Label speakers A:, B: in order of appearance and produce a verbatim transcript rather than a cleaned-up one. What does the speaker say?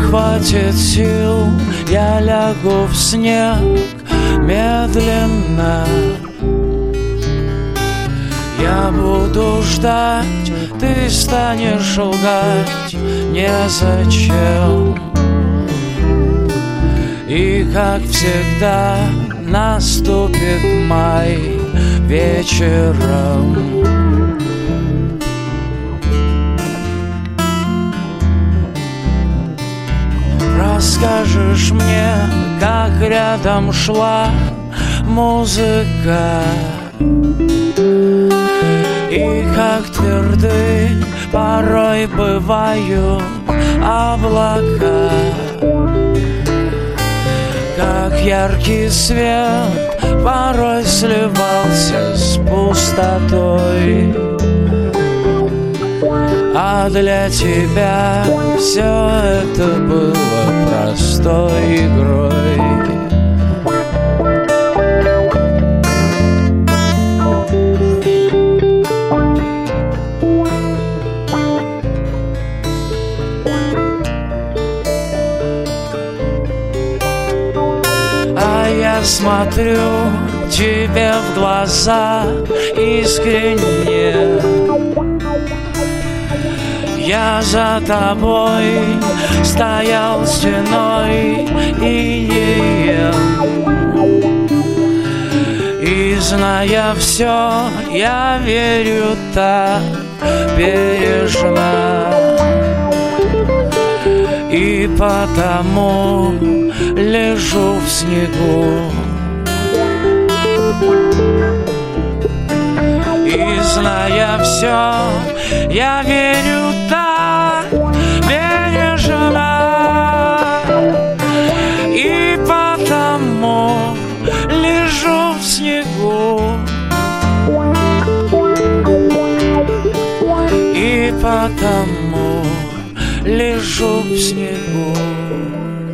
A: хватит сил, я лягу в снег медленно. Я буду ждать, ты станешь лгать незачем. И как всегда наступит май вечером. Расскажешь мне, как рядом шла музыка, и как тверды порой бывают облака, как яркий свет порой сливался с пустотой. А для тебя все это было простой игрой. А я смотрю тебе в глаза искренне. Я за тобой стоял стеной и не ем. И зная все, я верю так бережно. И потому лежу в снегу. И зная все, я верю так бережно. И потому лежу в снегу. И потому лежу в снегу.